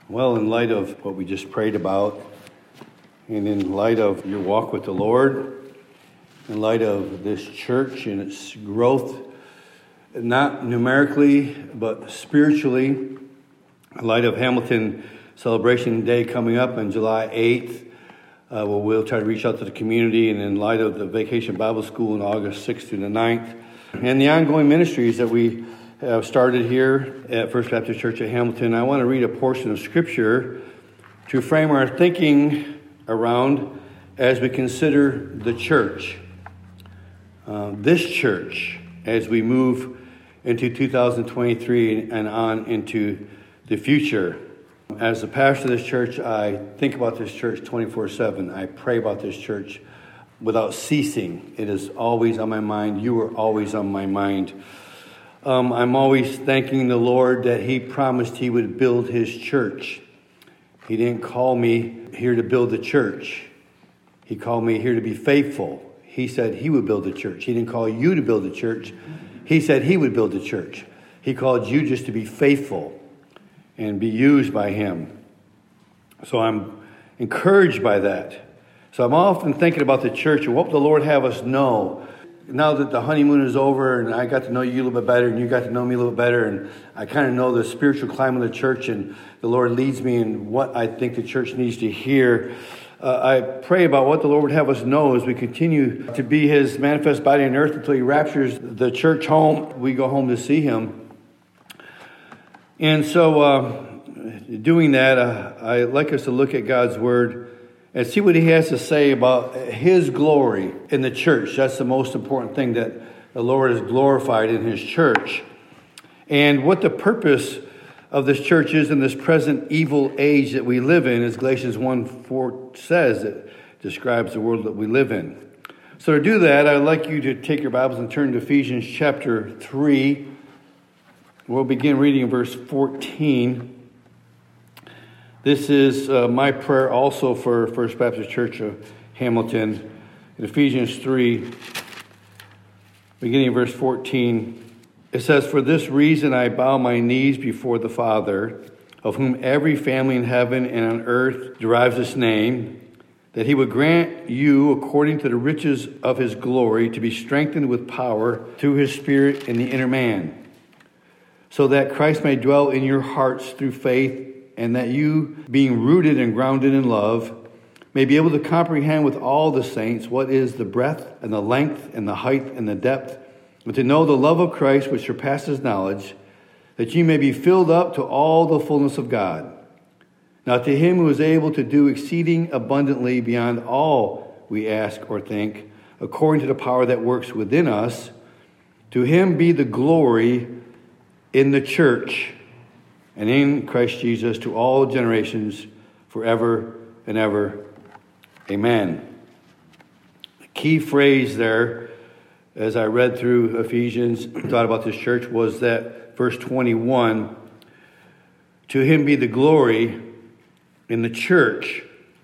Well, in light of what we just prayed about, and in light of your walk with the Lord, in light of this church and its growth, not numerically, but spiritually, in light of Hamilton Celebration Day coming up on July 8th, where we'll try to reach out to the community, and in light of the Vacation Bible School on August 6th through the 9th, and the ongoing ministries that we have started here at First Baptist Church at Hamilton, I want to read a portion of Scripture to frame our thinking around as we consider the church. This church, as we move into 2023 and on into the future. As the pastor of this church, I think about this church 24/7. I pray about this church without ceasing. It is always on my mind. You are always on my mind. I'm always thanking the Lord that He promised He would build His church. He didn't call me here to build the church. He called me here to be faithful. He said He would build the church. He didn't call you to build the church. He said He would build the church. He called you just to be faithful and be used by Him. So I'm encouraged by that. So I'm often thinking about the church and what the Lord have us know. Now that the honeymoon is over and I got to know you a little bit better and you got to know me a little bit better, and I kind of know the spiritual climate of the church, and the Lord leads me in what I think the church needs to hear, I pray about what the Lord would have us know as we continue to be His manifest body on earth until He raptures the church home. We go home to see Him. And so doing that, I'd like us to look at God's Word and see what He has to say about His glory in the church. That's the most important thing, that the Lord is glorified in His church. And what the purpose of this church is in this present evil age that we live in, as Galatians 1:4 says, it describes the world that we live in. So to do that, I'd like you to take your Bibles and turn to Ephesians chapter 3. We'll begin reading in verse 14. This is my prayer also for First Baptist Church of Hamilton. In Ephesians 3, beginning in verse 14, it says, "For this reason I bow my knees before the Father, of whom every family in heaven and on earth derives its name, that He would grant you, according to the riches of His glory, to be strengthened with power through His Spirit in the inner man, so that Christ may dwell in your hearts through faith, and that you, being rooted and grounded in love, may be able to comprehend with all the saints what is the breadth and the length and the height and the depth, and to know the love of Christ which surpasses knowledge, that you may be filled up to all the fullness of God. Now to Him who is able to do exceeding abundantly beyond all we ask or think, according to the power that works within us, to Him be the glory in the church and in Christ Jesus to all generations, forever and ever. Amen." The key phrase there, as I read through Ephesians, thought about this church, was that verse 21, "To Him be the glory in the church."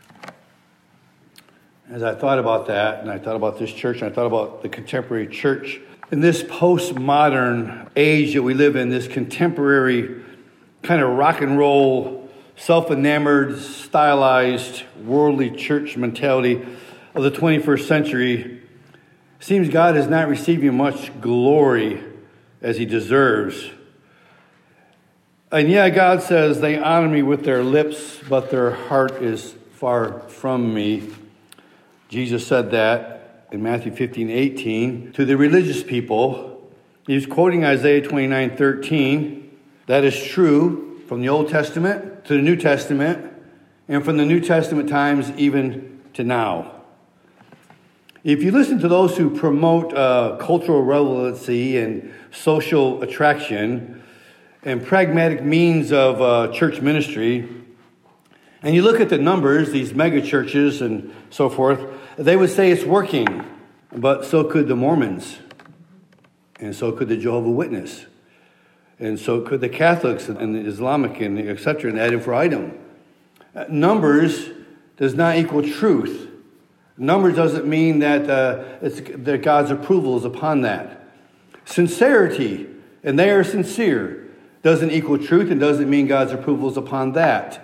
As I thought about that, and I thought about this church, and I thought about the contemporary church, in this postmodern age that we live in, this contemporary kind of rock and roll, self-enamored, stylized, worldly church mentality of the 21st century, seems God is not receiving much glory as He deserves. And yeah, God says, "They honor me with their lips, but their heart is far from me." Jesus said that in Matthew 15:18 to the religious people. He was quoting Isaiah 29:13. That is true from the Old Testament to the New Testament, and from the New Testament times even to now. If you listen to those who promote cultural relevancy and social attraction and pragmatic means of church ministry, and you look at the numbers, these mega churches and so forth, they would say it's working, but so could the Mormons, and so could the Jehovah's Witnesses. And so could the Catholics and the Islamic and et cetera, and ad infinitum. Numbers does not equal truth. Numbers doesn't mean that that God's approval is upon that. Sincerity, and they are sincere, doesn't equal truth and doesn't mean God's approval is upon that.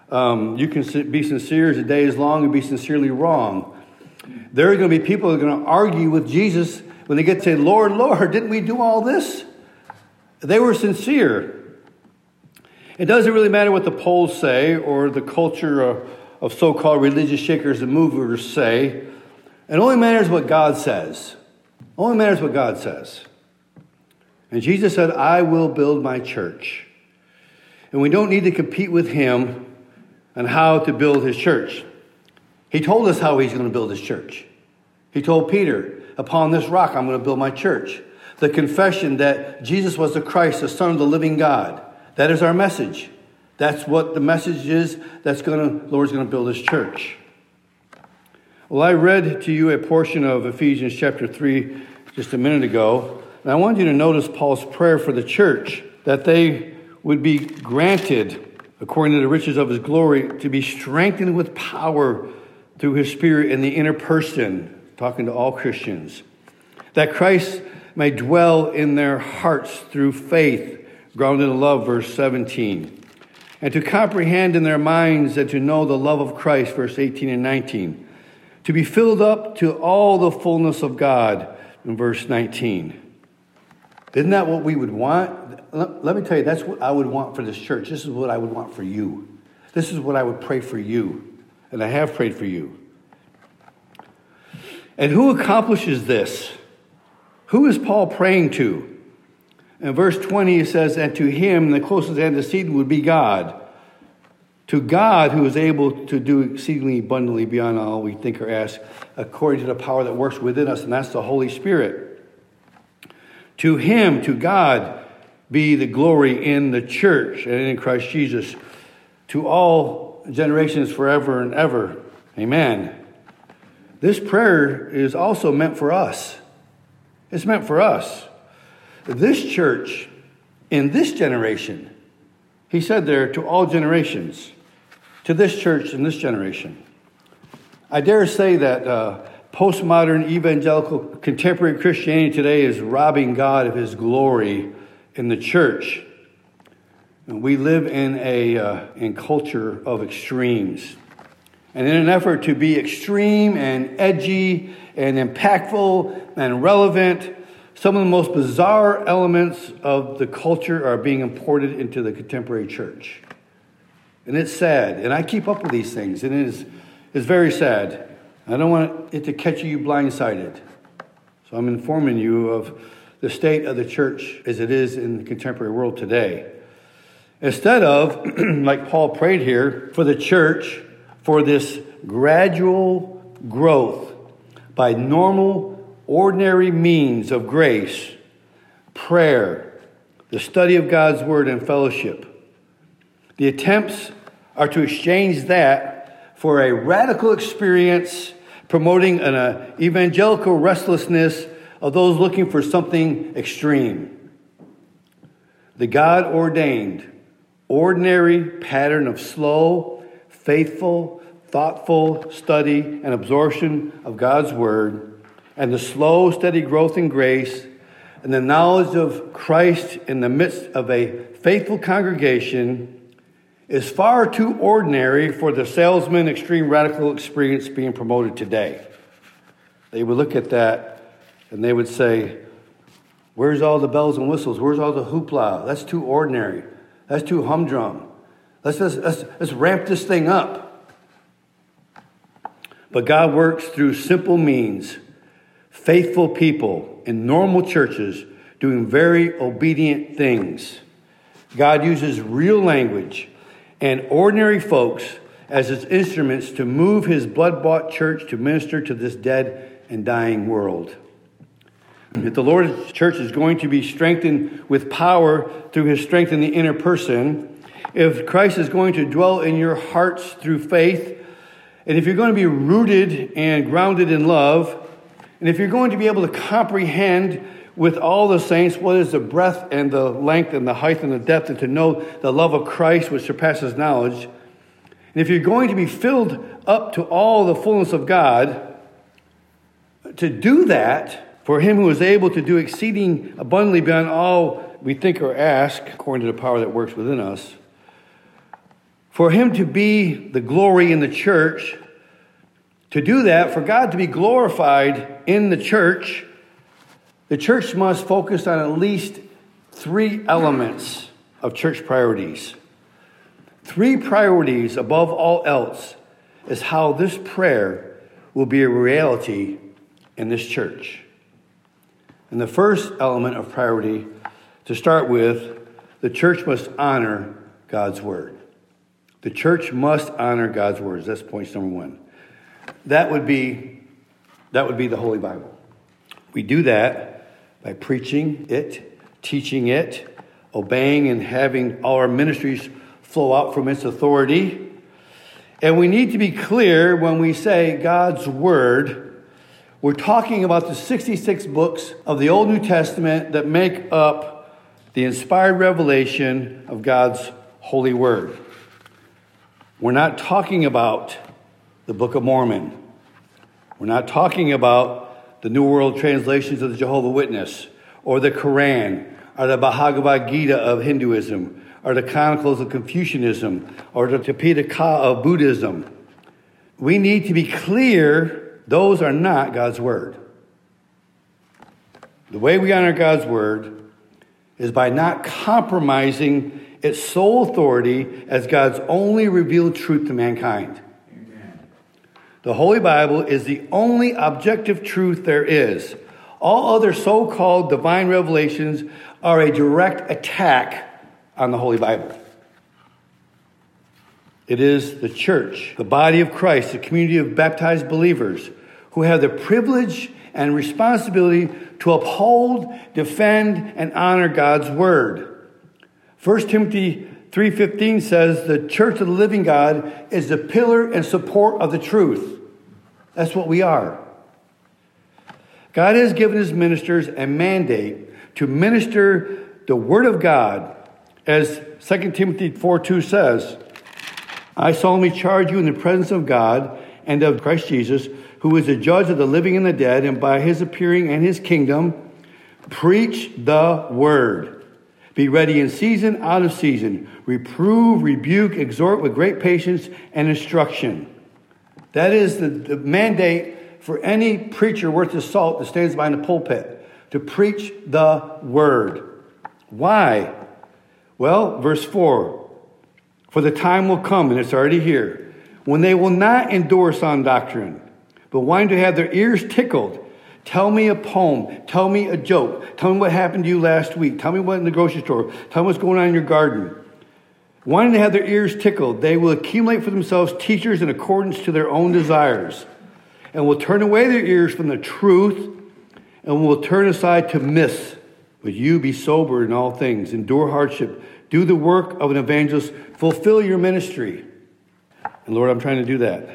You can be sincere as the day is long and be sincerely wrong. There are going to be people who are going to argue with Jesus when they get to say, Lord, Lord, didn't we do all this? They were sincere. It doesn't really matter what the polls say or the culture of so-called religious shakers and movers say. It only matters what God says. Only matters what God says. And Jesus said, I will build my church. And we don't need to compete with him on how to build his church. He told us how he's going to build his church. He told Peter, upon this rock I'm going to build my church. The confession that Jesus was the Christ, the Son of the living God. That is our message. That's what the message is. Lord's going to build his church. Well, I read to you a portion of Ephesians chapter 3 just a minute ago. And I want you to notice Paul's prayer for the church, that they would be granted, according to the riches of his glory, to be strengthened with power through his Spirit in the inner person, talking to all Christians, that Christ may dwell in their hearts through faith, grounded in love, verse 17, and to comprehend in their minds and to know the love of Christ, verse 18 and 19, to be filled up to all the fullness of God, in verse 19. Isn't that what we would want? Let me tell you, that's what I would want for this church. This is what I would want for you. This is what I would pray for you. And I have prayed for you. And who accomplishes this? Who is Paul praying to? In verse 20, it says, and to him, the closest antecedent would be God. To God, who is able to do exceedingly abundantly beyond all we think or ask, according to the power that works within us, and that's the Holy Spirit. To him, to God, be the glory in the church and in Christ Jesus, to all generations forever and ever. Amen. This prayer is also meant for us. It's meant for us. This church, in this generation, he said there, to all generations, to this church in this generation. I dare say that postmodern evangelical contemporary Christianity today is robbing God of his glory in the church. And we live in a culture of extremes. And in an effort to be extreme and edgy and impactful and relevant, some of the most bizarre elements of the culture are being imported into the contemporary church. And it's sad. And I keep up with these things. And it's very sad. I don't want it to catch you blindsided. So I'm informing you of the state of the church as it is in the contemporary world today. Instead of, like Paul prayed here, for the church, for this gradual growth by normal, ordinary means of grace, prayer, the study of God's word, and fellowship. The attempts are to exchange that for a radical experience promoting an evangelical restlessness of those looking for something extreme. The God-ordained, ordinary pattern of slow, faithful, thoughtful study and absorption of God's word, and the slow, steady growth in grace, and the knowledge of Christ in the midst of a faithful congregation is far too ordinary for the salesman extreme radical experience being promoted today. They would look at that and they would say, where's all the bells and whistles? Where's all the hoopla? That's too ordinary. That's too humdrum. Let's ramp this thing up. But God works through simple means, faithful people in normal churches doing very obedient things. God uses real language and ordinary folks as his instruments to move his blood-bought church to minister to this dead and dying world. If the Lord's church is going to be strengthened with power through his strength in the inner person, if Christ is going to dwell in your hearts through faith, and if you're going to be rooted and grounded in love, and if you're going to be able to comprehend with all the saints what is the breadth and the length and the height and the depth, and to know the love of Christ which surpasses knowledge, and if you're going to be filled up to all the fullness of God, to do that, for him who is able to do exceeding abundantly beyond all we think or ask, according to the power that works within us, For him to be the glory in the church, to do that, for God to be glorified in the church must focus on at least 3 elements of church priorities. 3 priorities above all else is how this prayer will be a reality in this church. And the first element of priority, to start with, the church must honor God's word. The church must honor God's words. That's point number 1. That would be the Holy Bible. We do that by preaching it, teaching it, obeying and having all our ministries flow out from its authority. And we need to be clear when we say God's word, we're talking about the 66 books of the Old New Testament that make up the inspired revelation of God's holy word. We're not talking about the Book of Mormon. We're not talking about the New World translations of the Jehovah's Witness, or the Quran, or the Bhagavad Gita of Hinduism, or the Chronicles of Confucianism, or the Tipitaka of Buddhism. We need to be clear, those are not God's word. The way we honor God's word is by not compromising its sole authority as God's only revealed truth to mankind. Amen. The Holy Bible is the only objective truth there is. All other so-called divine revelations are a direct attack on the Holy Bible. It is the church, the body of Christ, the community of baptized believers who have the privilege and responsibility to uphold, defend, and honor God's word. 1 Timothy 3:15 says the church of the living God is the pillar and support of the truth. That's what we are. God has given his ministers a mandate to minister the word of God, as 2 Timothy 4:2 says, I solemnly charge you in the presence of God and of Christ Jesus, who is the judge of the living and the dead, and by his appearing and his kingdom, preach the word. Be ready in season, out of season. Reprove, rebuke, exhort with great patience and instruction. That is the mandate for any preacher worth his salt that stands behind the pulpit, to preach the word. Why? Well, verse 4, for the time will come, and it's already here, when they will not endure sound doctrine, but wanting to have their ears tickled. Tell me a poem. Tell me a joke. Tell me what happened to you last week. Tell me what in the grocery store. Tell me what's going on in your garden. Wanting to have their ears tickled, they will accumulate for themselves teachers in accordance to their own desires, and will turn away their ears from the truth, and will turn aside to myths. But you be sober in all things, endure hardship, do the work of an evangelist, fulfill your ministry. And Lord, I'm trying to do that.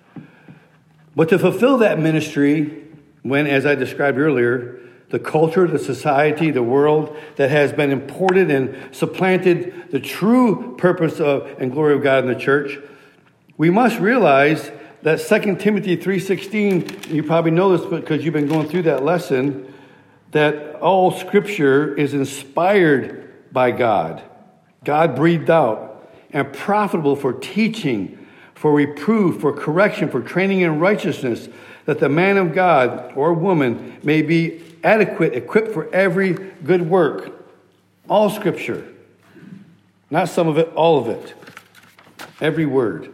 But to fulfill that ministry, when, as I described earlier, the culture, the society, the world that has been imported and supplanted the true purpose of and glory of God in the church, we must realize that 2 Timothy 3:16, you probably know this because you've been going through that lesson, that all Scripture is inspired by God, God breathed out, and profitable for teaching, for reproof, for correction, for training in righteousness, that the man of God or woman may be adequate, equipped for every good work. All Scripture. Not some of it, all of it. Every word.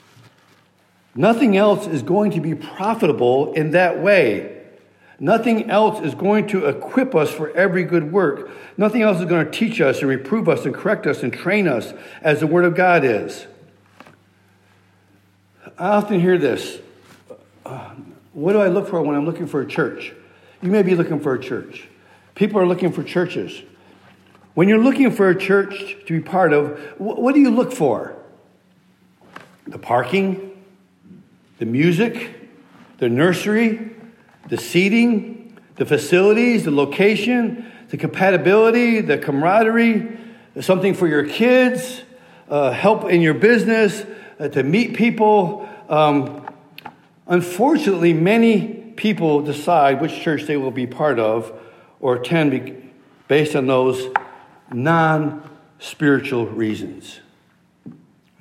Nothing else is going to be profitable in that way. Nothing else is going to equip us for every good work. Nothing else is going to teach us and reprove us and correct us and train us as the Word of God is. I often hear this. What do I look for when I'm looking for a church? You may be looking for a church. People are looking for churches. When you're looking for a church to be part of, what do you look for? The parking, the music, the nursery, the seating, the facilities, the location, the compatibility, the camaraderie, something for your kids, help in your business, to meet people. Unfortunately, many people decide which church they will be part of or attend based on those non-spiritual reasons.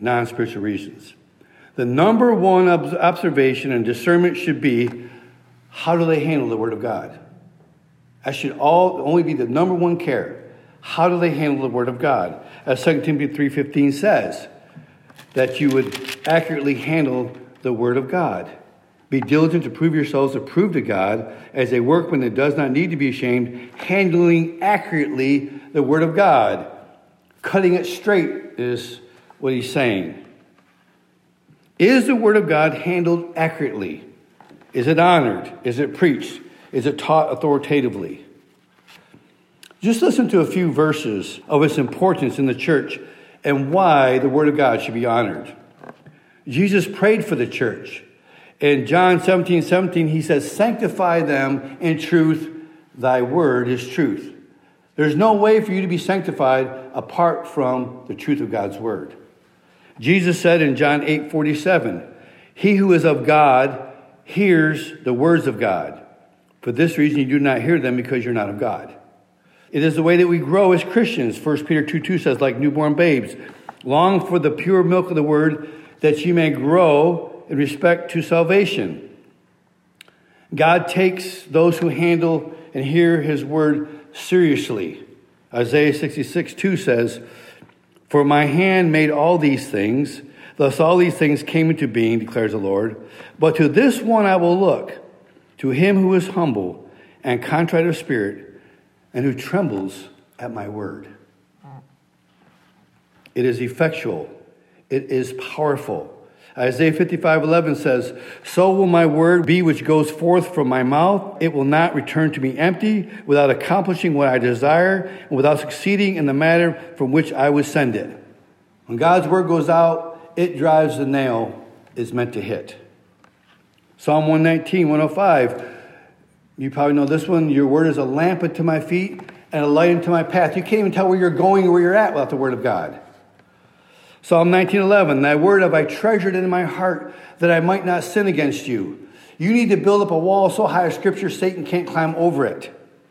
non-spiritual reasons. The number one observation and discernment should be, how do they handle the Word of God? That should only be the number one care. How do they handle the Word of God? As 2 Timothy 3:15 says, that you would accurately handle the Word of God. Be diligent to prove yourselves approved to God as a workman that does not need to be ashamed, handling accurately the Word of God. Cutting it straight is what he's saying. Is the Word of God handled accurately? Is it honored? Is it preached? Is it taught authoritatively? Just listen to a few verses of its importance in the church and why the Word of God should be honored. Jesus prayed for the church. In John 17:17, he says, sanctify them in truth. Thy word is truth. There's no way for you to be sanctified apart from the truth of God's word. Jesus said in John 8:47, he who is of God hears the words of God. For this reason you do not hear them, because you're not of God. It is the way that we grow as Christians. 1 Peter 2:2 says, like newborn babes, long for the pure milk of the word, that you may grow in respect to salvation. God takes those who handle and hear his word seriously. Isaiah 66:2 says, for my hand made all these things, thus all these things came into being, declares the Lord. But to this one I will look, to him who is humble and contrite of spirit, and who trembles at my word. It is effectual. It is powerful. Isaiah 55:11 says, so will my word be which goes forth from my mouth. It will not return to me empty, without accomplishing what I desire, and without succeeding in the matter from which I would send it. When God's word goes out, it drives the nail it's meant to hit. Psalm 119:105. You probably know this one. Your word is a lamp unto my feet and a light unto my path. You can't even tell where you're going or where you're at without the word of God. Psalm 19:11, thy word have I treasured in my heart, that I might not sin against you. You need to build up a wall so high of scripture Satan can't climb over it.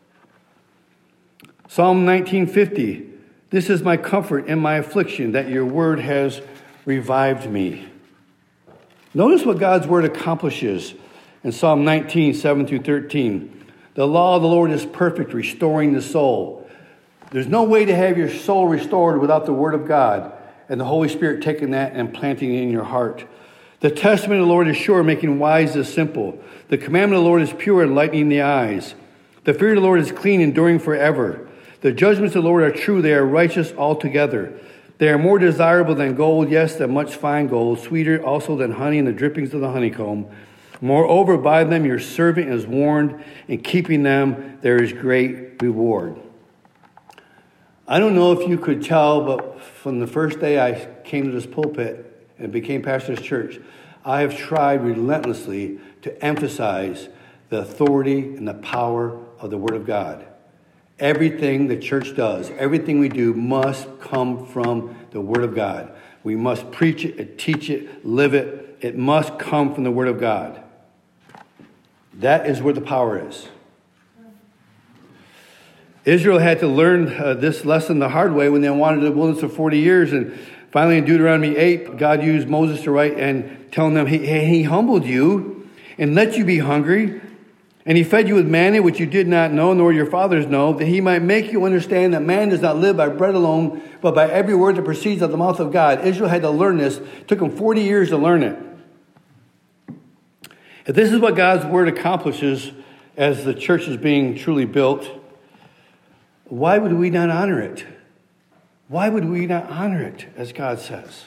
Psalm 19:50, this is my comfort in my affliction, that your word has revived me. Notice what God's word accomplishes in Psalm 19:7-13. The law of the Lord is perfect, restoring the soul. There's no way to have your soul restored without the word of God and the Holy Spirit taking that and planting it in your heart. The testament of the Lord is sure, making wise the simple. The commandment of the Lord is pure, enlightening the eyes. The fear of the Lord is clean, enduring forever. The judgments of the Lord are true, they are righteous altogether. They are more desirable than gold, yes, than much fine gold, sweeter also than honey and the drippings of the honeycomb. Moreover, by them your servant is warned, in keeping them there is great reward. I don't know if you could tell, but from the first day I came to this pulpit and became pastor of this church, I have tried relentlessly to emphasize the authority and the power of the Word of God. Everything the church does, everything we do must come from the Word of God. We must preach it, teach it, live it. It must come from the Word of God. That is where the power is. Israel had to learn this lesson the hard way when they wandered in the wilderness for 40 years. And finally in Deuteronomy 8, God used Moses to write and telling them, he humbled you and let you be hungry. And he fed you with manna, which you did not know, nor your fathers know, that he might make you understand that man does not live by bread alone, but by every word that proceeds out of the mouth of God. Israel had to learn this. It took them 40 years to learn it. If this is what God's word accomplishes as the church is being truly built, why would we not honor it? Why would we not honor it, as God says?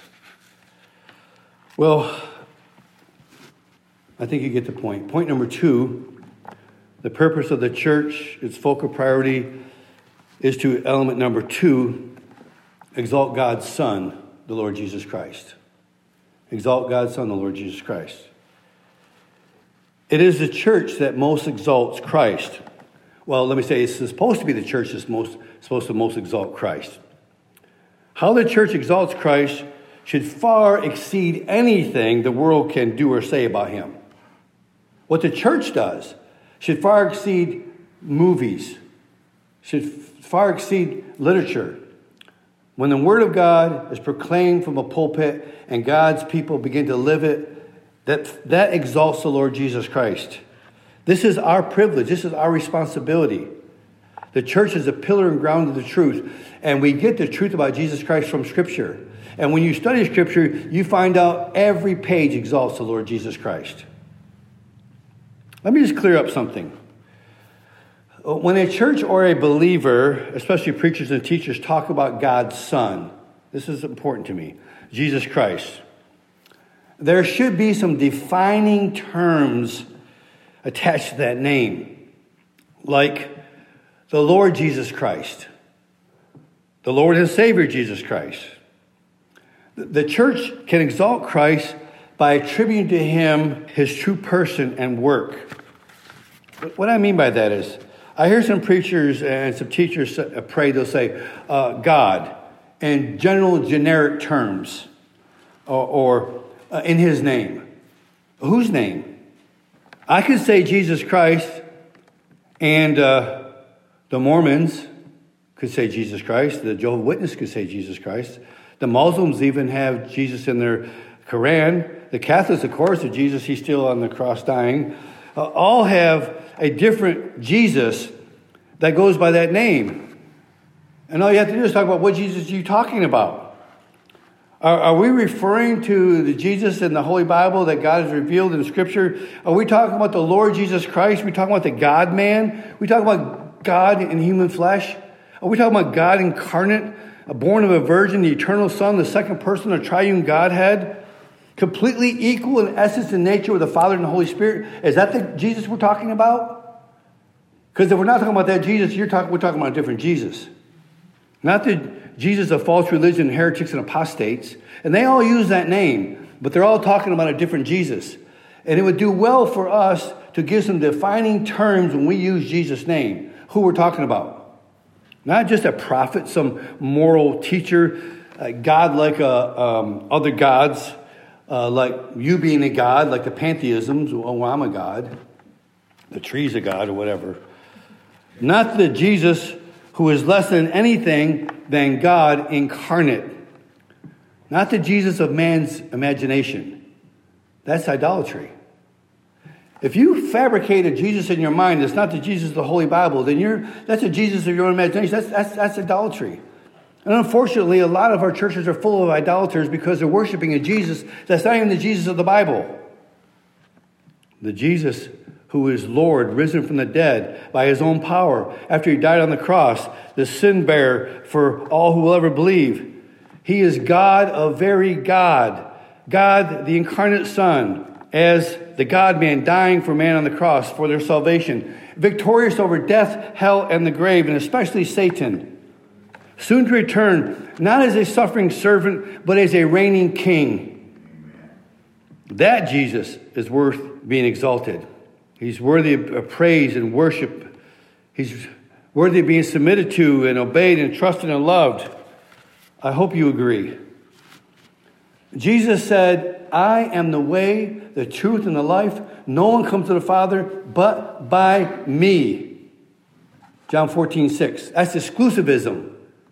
Well, I think you get the point. Point number 2, the purpose of the church, its focal priority, is to element number 2, exalt God's Son, the Lord Jesus Christ. Exalt God's Son, the Lord Jesus Christ. It is the church that most exalts Christ. Well, let me say, it's supposed to be the church that's supposed to most exalt Christ. How the church exalts Christ should far exceed anything the world can do or say about him. What the church does should far exceed movies, should far exceed literature. When the Word of God is proclaimed from a pulpit and God's people begin to live it, that exalts the Lord Jesus Christ. This is our privilege. This is our responsibility. The church is a pillar and ground of the truth. And we get the truth about Jesus Christ from Scripture. And when you study Scripture, you find out every page exalts the Lord Jesus Christ. Let me just clear up something. When a church or a believer, especially preachers and teachers, talk about God's Son, this is important to me, Jesus Christ, there should be some defining terms attached to that name, like the Lord Jesus Christ, the Lord and Savior Jesus Christ. The church can exalt Christ by attributing to him his true person and work. What I mean by that is, I hear some preachers and some teachers pray, they'll say, God, in general, generic terms, or in his name. Whose name? I could say Jesus Christ, and the Mormons could say Jesus Christ. The Jehovah's Witnesses could say Jesus Christ. The Muslims even have Jesus in their Quran. The Catholics, of course, of Jesus, he's still on the cross dying. All have a different Jesus that goes by that name. And all you have to do is talk about what Jesus you're talking about. Are we referring to the Jesus in the Holy Bible that God has revealed in Scripture? Are we talking about the Lord Jesus Christ? Are we talking about the God-man? Are we talking about God in human flesh? Are we talking about God incarnate, born of a virgin, the eternal Son, the second person of triune Godhead, completely equal in essence and nature with the Father and the Holy Spirit? Is that the Jesus we're talking about? Because if we're not talking about that Jesus, we're talking about a different Jesus. Not the Jesus of false religion, heretics, and apostates. And they all use that name, but they're all talking about a different Jesus. And it would do well for us to give some defining terms when we use Jesus' name, who we're talking about. Not just a prophet, some moral teacher, God like other gods, like you being a god, like the pantheisms, oh, I'm a god, the tree's a god, or whatever. Not the Jesus who is less than anything than God incarnate. Not the Jesus of man's imagination. That's idolatry. If you fabricate a Jesus in your mind that's not the Jesus of the Holy Bible, then that's a Jesus of your own imagination. That's idolatry. And unfortunately, a lot of our churches are full of idolaters because they're worshiping a Jesus that's not even the Jesus of the Bible. The Jesus who is Lord, risen from the dead by his own power after he died on the cross, the sin bearer for all who will ever believe. He is God of very God, God the incarnate Son, as the God-man dying for man on the cross for their salvation, victorious over death, hell, and the grave, and especially Satan. Soon to return, not as a suffering servant, but as a reigning king. That Jesus is worth being exalted. He's worthy of praise and worship. He's worthy of being submitted to and obeyed and trusted and loved. I hope you agree. Jesus said, I am the way, the truth, and the life. No one comes to the Father but by me. John 14:6. That's exclusivism.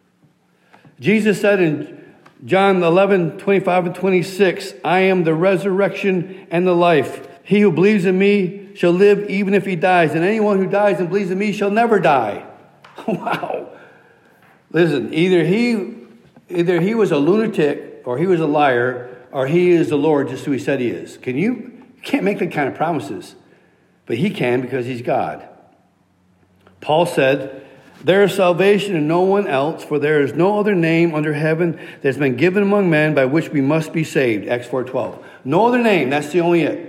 Jesus said in John 11:25 and 26, I am the resurrection and the life. He who believes in me shall live even if he dies. And anyone who dies and believes in me shall never die. Wow. Listen, either he was a lunatic or he was a liar or he is the Lord just who he said he is. You can't make that kind of promises. But he can because he's God. Paul said, there is salvation in no one else, for there is no other name under heaven that has been given among men by which we must be saved. Acts 4:12. No other name, that's the only it.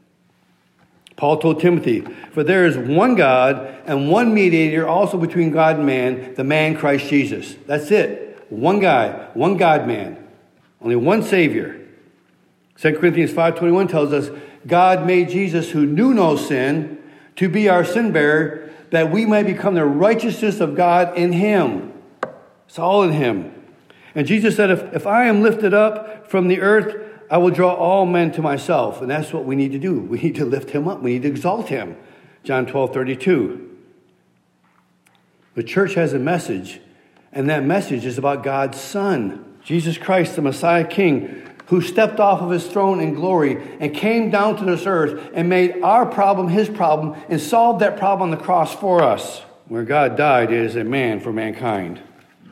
Paul told Timothy, for there is one God and one mediator also between God and man, the man Christ Jesus. That's it. One guy, one God-man. Only one Savior. 2 Corinthians 5:21 tells us, God made Jesus, who knew no sin, to be our sin bearer, that we might become the righteousness of God in him. It's all in him. And Jesus said, if I am lifted up from the earth, I will draw all men to myself. And that's what we need to do. We need to lift him up. We need to exalt him. John 12:32. The church has a message, And that message is about God's Son, Jesus Christ, the Messiah King, who stepped off of his throne in glory and came down to this earth and made our problem his problem and solved that problem on the cross for us, where God died as a man for mankind.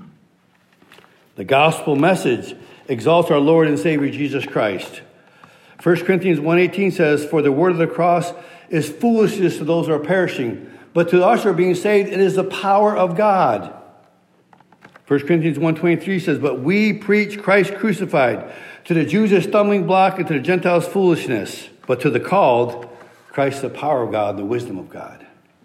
The gospel message exalts our Lord and Savior Jesus Christ. 1 Corinthians 1:18 says, "For the word of the cross is foolishness to those who are perishing, but to us who are being saved, it is the power of God." 1 Corinthians 1:23 says, "But we preach Christ crucified, to the Jews a stumbling block, and to the Gentiles foolishness, but to the called, Christ the power of God, the wisdom of God."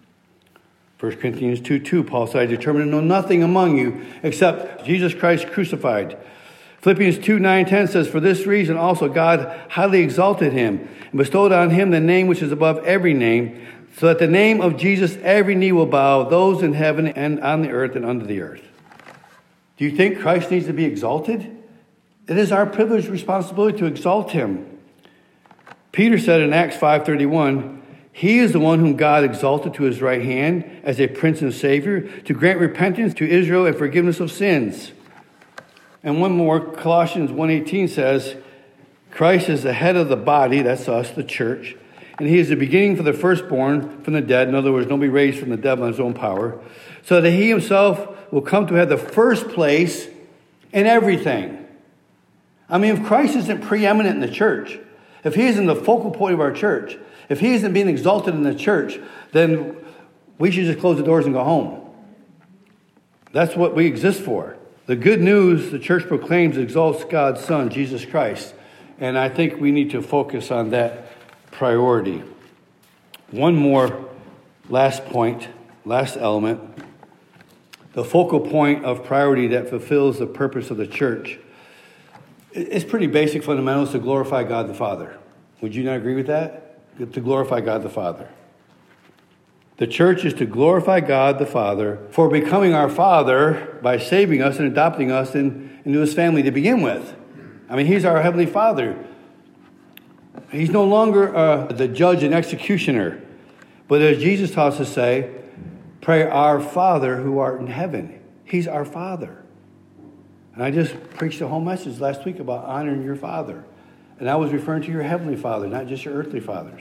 1 Corinthians 2:2, Paul said, "I determined to know nothing among you except Jesus Christ crucified." Philippians 2:9-10 says, "For this reason also God highly exalted him and bestowed on him the name which is above every name, so that the name of Jesus every knee will bow, those in heaven and on the earth and under the earth." Do you think Christ needs to be exalted? It is our privileged responsibility to exalt him. Peter said in Acts 5:31, "He is the one whom God exalted to his right hand as a prince and savior, to grant repentance to Israel and forgiveness of sins." And one more, Colossians 1:18 says, "Christ is the head of the body," that's us, the church, "and he is the beginning for the firstborn from the dead." In other words, nobody raised from the dead by his own power, "so that he himself will come to have the first place in everything." I mean, if Christ isn't preeminent in the church, if he isn't the focal point of our church, if he isn't being exalted in the church, then we should just close the doors and go home. That's what we exist for. The good news the church proclaims exalts God's Son, Jesus Christ. And I think we need to focus on that priority. One more last point, last element. The focal point of priority that fulfills the purpose of the church. It's pretty basic fundamentals to glorify God the Father. Would you not agree with that? To glorify God the Father. The church is to glorify God the Father for becoming our Father by saving us and adopting us into his family to begin with. I mean, he's our Heavenly Father. He's no longer the judge and executioner. But as Jesus taught us to say, pray, "Our Father who art in heaven." He's our Father. And I just preached a whole message last week about honoring your father. And I was referring to your heavenly Father, not just your earthly fathers.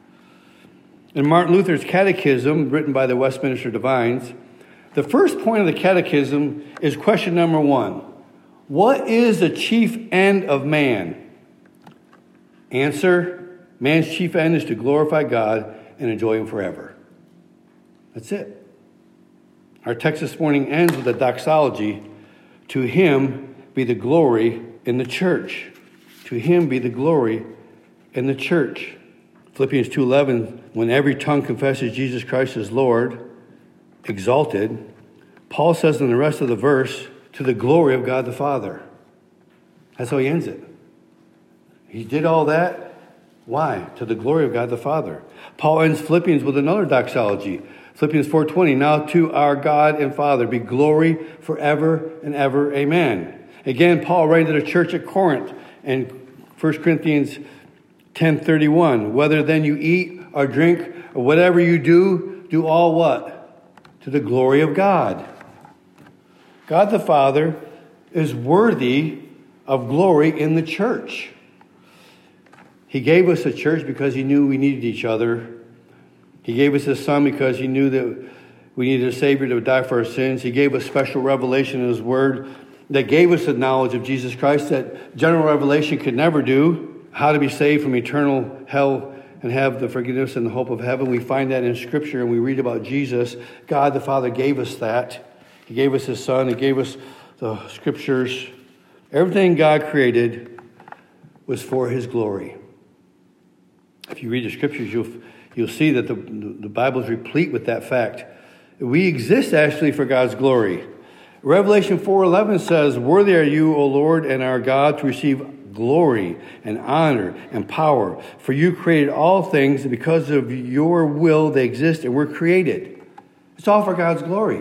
In Martin Luther's Catechism, written by the Westminster Divines, the first point of the Catechism is question number 1. What is the chief end of man? Answer, man's chief end is to glorify God and enjoy him forever. That's it. Our text this morning ends with a doxology. To him be the glory in the church. To him be the glory in the church. Philippians 2:11, when every tongue confesses Jesus Christ as Lord, exalted, Paul says in the rest of the verse, to the glory of God the Father. That's how he ends it. He did all that. Why? To the glory of God the Father. Paul ends Philippians with another doxology. Philippians 4:20, now to our God and Father be glory forever and ever. Amen. Again, Paul writing to the church at Corinth in 1 Corinthians 10:31, whether then you eat or drink or whatever you do all what? To the glory of God. God the Father is worthy of glory in the church. He gave us a church because he knew we needed each other. He gave us his Son because he knew that we needed a Savior to die for our sins. He gave us special revelation in his Word that gave us the knowledge of Jesus Christ that general revelation could never do. How to be saved from eternal hell and have the forgiveness and the hope of heaven. We find that in Scripture and we read about Jesus. God the Father gave us that. He gave us his Son. He gave us the Scriptures. Everything God created was for his glory. If you read the Scriptures, you'll see that the Bible is replete with that fact. We exist actually for God's glory. Revelation 4:11 says, worthy are you, O Lord and our God, to receive glory and honor and power. For you created all things, and because of your will they exist and were created. It's all for God's glory.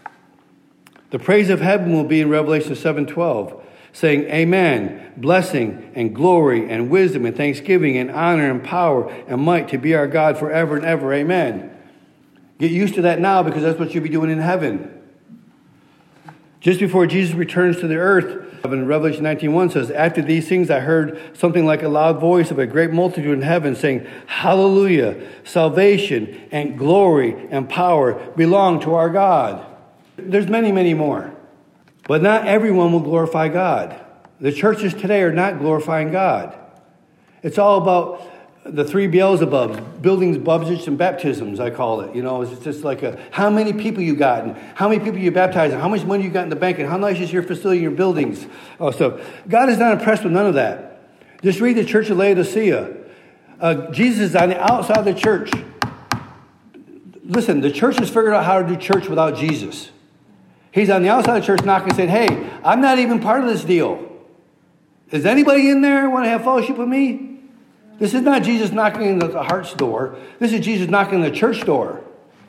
The praise of heaven will be in Revelation 7:12. Saying, amen, blessing and glory and wisdom and thanksgiving and honor and power and might to be our God forever and ever. Amen. Get used to that now because that's what you'll be doing in heaven. Just before Jesus returns to the earth, in Revelation 19:1 says, after these things I heard something like a loud voice of a great multitude in heaven saying, Hallelujah, salvation and glory and power belong to our God. There's many, many more. But not everyone will glorify God. The churches today are not glorifying God. It's all about the three Beelzebubs, buildings, budgets, and baptisms, I call it. It's just like how many people you got, and how many people you baptized, and how much money you got in the bank, and how nice is your facility, your buildings, all stuff. God is not impressed with none of that. Just read the church of Laodicea. Jesus is on the outside of the church. Listen, the church has figured out how to do church without Jesus. He's on the outside of the church knocking and saying, hey, I'm not even part of this deal. Is anybody in there want to have fellowship with me? This is not Jesus knocking on the heart's door. This is Jesus knocking on the church door.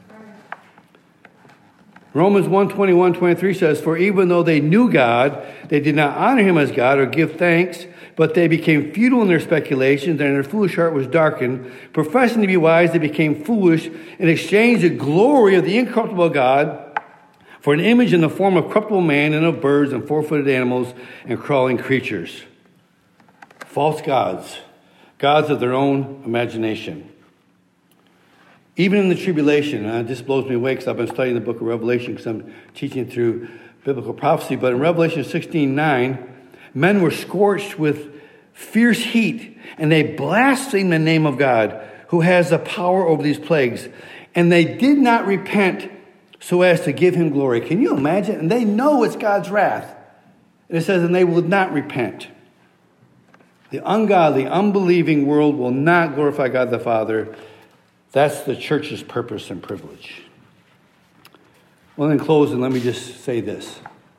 Romans 1:21-23 says, for even though they knew God, they did not honor him as God or give thanks, but they became futile in their speculations, and their foolish heart was darkened. Professing to be wise, they became foolish and exchanged the glory of the incorruptible God for an image in the form of corruptible man and of birds and four-footed animals and crawling creatures. False gods. Gods of their own imagination. Even in the tribulation, this blows me away because I've been studying the book of Revelation because I'm teaching through biblical prophecy. But in Revelation 16:9, men were scorched with fierce heat, and they blasphemed the name of God, who has the power over these plagues. And they did not repent so as to give him glory. Can you imagine? And they know it's God's wrath. And it says, and they will not repent. The ungodly, unbelieving world will not glorify God the Father. That's the church's purpose and privilege. Well, in closing, let me just say this.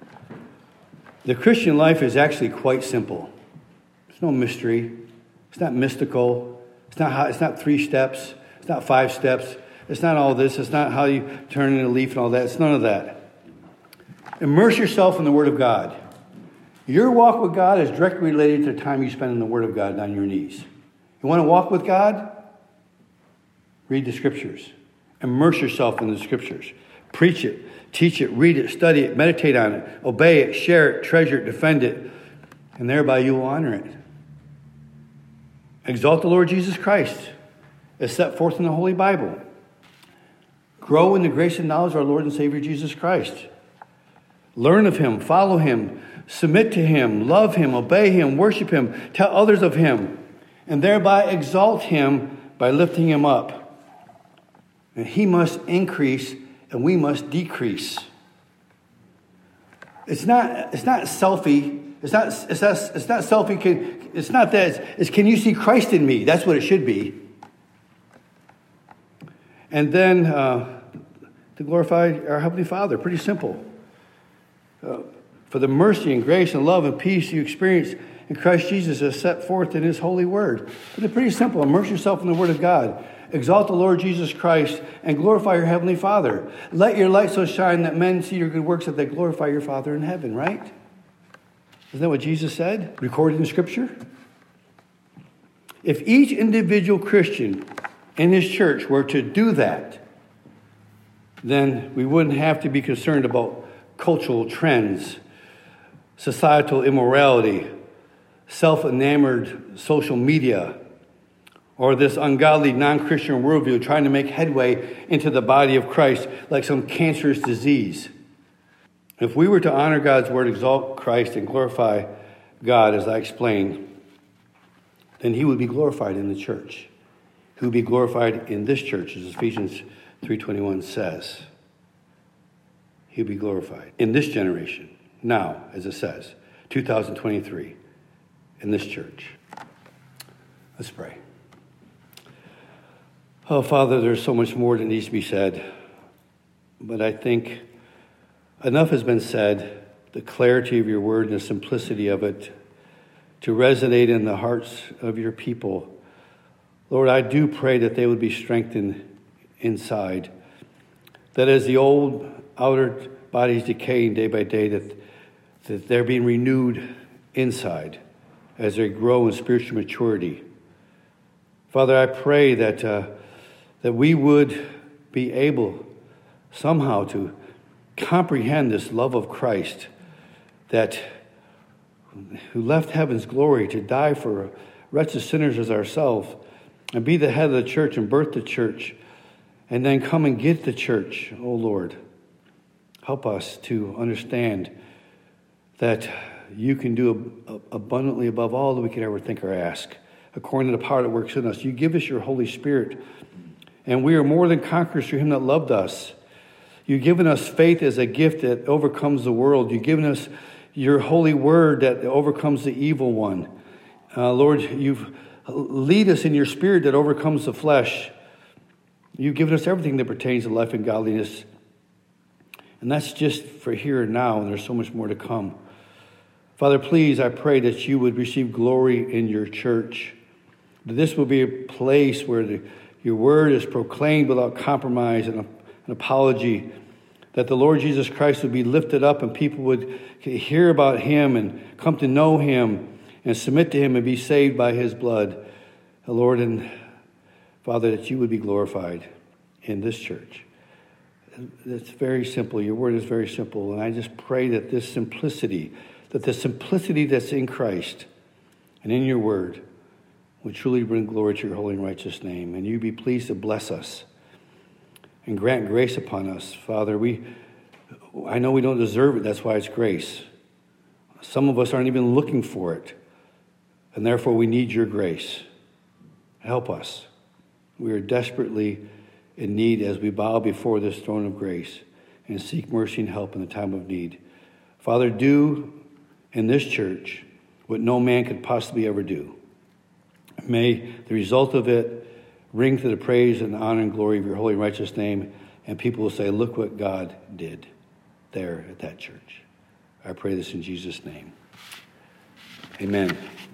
The Christian life is actually quite simple. There's no mystery. It's not mystical. It's not 3 steps. It's not 5 steps. It's not all this. It's not how you turn in a leaf and all that. It's none of that. Immerse yourself in the Word of God. Your walk with God is directly related to the time you spend in the Word of God on your knees. You want to walk with God? Read the Scriptures. Immerse yourself in the Scriptures. Preach it, teach it, read it, study it, meditate on it, obey it, share it, treasure it, defend it, and thereby you will honor it. Exalt the Lord Jesus Christ as set forth in the Holy Bible. Grow in the grace and knowledge of our Lord and Savior Jesus Christ. Learn of him, follow him, submit to him, love him, obey him, worship him, tell others of him, and thereby exalt him by lifting him up. And he must increase and we must decrease. It's not selfie. It's not selfie. It's not that. It's can you see Christ in me? That's what it should be. And then to glorify our Heavenly Father. Pretty simple. For the mercy and grace and love and peace you experience in Christ Jesus as set forth in his holy word. But it's pretty simple. Immerse yourself in the Word of God. Exalt the Lord Jesus Christ and glorify your Heavenly Father. Let your light so shine that men see your good works that they glorify your Father in heaven, right? Isn't that what Jesus said? Recorded in Scripture? If each individual Christian in his church were to do that, then we wouldn't have to be concerned about cultural trends, societal immorality, self-enamored social media, or this ungodly non-Christian worldview trying to make headway into the body of Christ like some cancerous disease. If we were to honor God's word, exalt Christ, and glorify God, as I explained, then he would be glorified in the church. He would be glorified in this church, as Ephesians 3:21 says. He would be glorified in this generation, now, as it says, 2023, in this church. Let's pray. Oh, Father, there's so much more that needs to be said, but I think enough has been said, the clarity of your word and the simplicity of it, to resonate in the hearts of your people. Lord, I do pray that they would be strengthened inside, that as the old outer bodies decaying day by day, that they're being renewed inside as they grow in spiritual maturity. Father, I pray that we would be able somehow to comprehend this love of Christ who left heaven's glory to die for wretched sinners as ourselves and be the head of the church and birth the church and then come and get the church. Oh, Lord, help us to understand that you can do abundantly above all that we can ever think or ask, according to the power that works in us. You give us your Holy Spirit, and we are more than conquerors through him that loved us. You've given us faith as a gift that overcomes the world. You've given us your holy word that overcomes the evil one. Lord, you've lead us in your spirit that overcomes the flesh. You've given us everything that pertains to life and godliness. And that's just for here and now, and there's so much more to come. Father, please, I pray that you would receive glory in your church. That this will be a place where your word is proclaimed without compromise and an apology. That the Lord Jesus Christ would be lifted up and people would hear about him and come to know him and submit to him and be saved by his blood. Lord and Father, that you would be glorified in this church. It's very simple. Your word is very simple. And I just pray that the simplicity that's in Christ and in your word would truly bring glory to your holy and righteous name. And you be pleased to bless us and grant grace upon us. Father, I know we don't deserve it. That's why it's grace. Some of us aren't even looking for it. And therefore we need your grace. Help us. We are desperately in need as we bow before this throne of grace and seek mercy and help in the time of need. Father, do in this church what no man could possibly ever do. May the result of it ring to the praise and the honor and glory of your holy and righteous name, and people will say, look what God did there at that church. I pray this in Jesus' name. Amen.